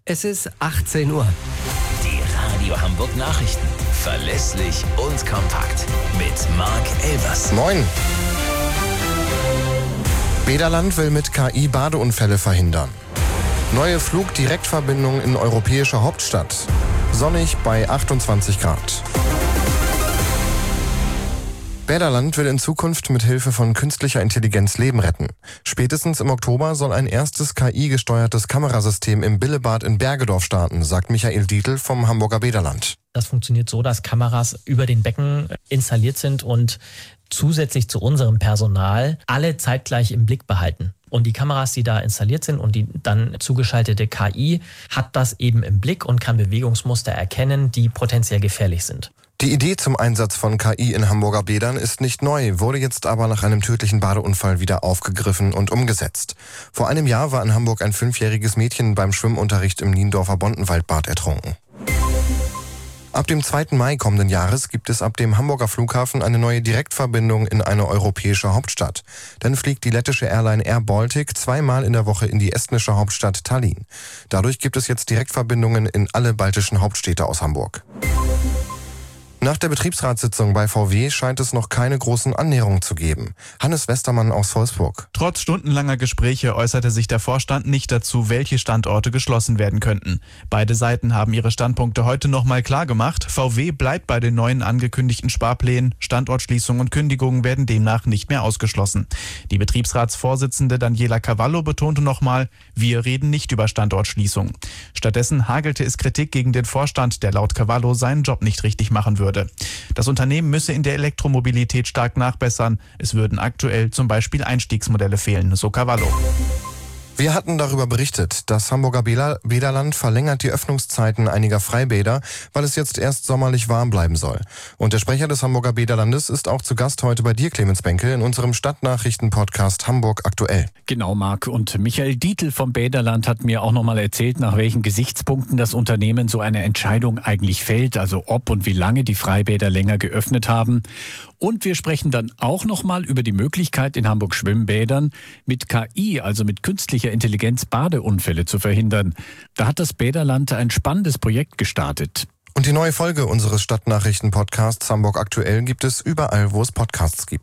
Es ist 18 Uhr. Die Radio Hamburg Nachrichten. Verlässlich und kompakt. Mit Marc Elvers. Moin. Bäderland will mit KI Badeunfälle verhindern. Neue Flugdirektverbindung in europäischer Hauptstadt. Sonnig bei 28 Grad. Bäderland will in Zukunft mit Hilfe von künstlicher Intelligenz Leben retten. Spätestens im Oktober soll ein erstes KI-gesteuertes Kamerasystem im Billebad in Bergedorf starten, sagt Michael Dietl vom Hamburger Bäderland. Das funktioniert so, dass Kameras über den Becken installiert sind und zusätzlich zu unserem Personal alle zeitgleich im Blick behalten. Und die Kameras, die da installiert sind und die dann zugeschaltete KI, hat das eben im Blick und kann Bewegungsmuster erkennen, die potenziell gefährlich sind. Die Idee zum Einsatz von KI in Hamburger Bädern ist nicht neu, wurde jetzt aber nach einem tödlichen Badeunfall wieder aufgegriffen und umgesetzt. Vor einem Jahr war in Hamburg ein 5-jähriges Mädchen beim Schwimmunterricht im Niendorfer Bontenwaldbad ertrunken. Ab dem 2. Mai kommenden Jahres gibt es ab dem Hamburger Flughafen eine neue Direktverbindung in eine europäische Hauptstadt. Dann fliegt die lettische Airline Air Baltic 2-mal in der Woche in die estnische Hauptstadt Tallinn. Dadurch gibt es jetzt Direktverbindungen in alle baltischen Hauptstädte aus Hamburg. Nach der Betriebsratssitzung bei VW scheint es noch keine großen Annäherungen zu geben. Hannes Westermann aus Wolfsburg. Trotz stundenlanger Gespräche äußerte sich der Vorstand nicht dazu, welche Standorte geschlossen werden könnten. Beide Seiten haben ihre Standpunkte heute nochmal klar gemacht. VW bleibt bei den neuen angekündigten Sparplänen. Standortschließungen und Kündigungen werden demnach nicht mehr ausgeschlossen. Die Betriebsratsvorsitzende Daniela Cavallo betonte nochmal, wir reden nicht über Standortschließung. Stattdessen hagelte es Kritik gegen den Vorstand, der laut Cavallo seinen Job nicht richtig machen würde. Das Unternehmen müsse in der Elektromobilität stark nachbessern. Es würden aktuell zum Beispiel Einstiegsmodelle fehlen, so Cavallo. Wir hatten darüber berichtet, das Hamburger Bäderland verlängert die Öffnungszeiten einiger Freibäder, weil es jetzt erst sommerlich warm bleiben soll. Und der Sprecher des Hamburger Bäderlandes ist auch zu Gast heute bei dir, Clemens Benke, in unserem Stadtnachrichten-Podcast Hamburg aktuell. Genau, Marc. Und Michael Dietl vom Bäderland hat mir auch nochmal erzählt, nach welchen Gesichtspunkten das Unternehmen so eine Entscheidung eigentlich fällt, also ob und wie lange die Freibäder länger geöffnet haben. Und wir sprechen dann auch nochmal über die Möglichkeit, in Hamburg Schwimmbädern mit KI, also mit künstlicher Intelligenz, Badeunfälle zu verhindern. Da hat das Bäderland ein spannendes Projekt gestartet. Und die neue Folge unseres Stadtnachrichten-Podcasts Hamburg aktuell gibt es überall, wo es Podcasts gibt.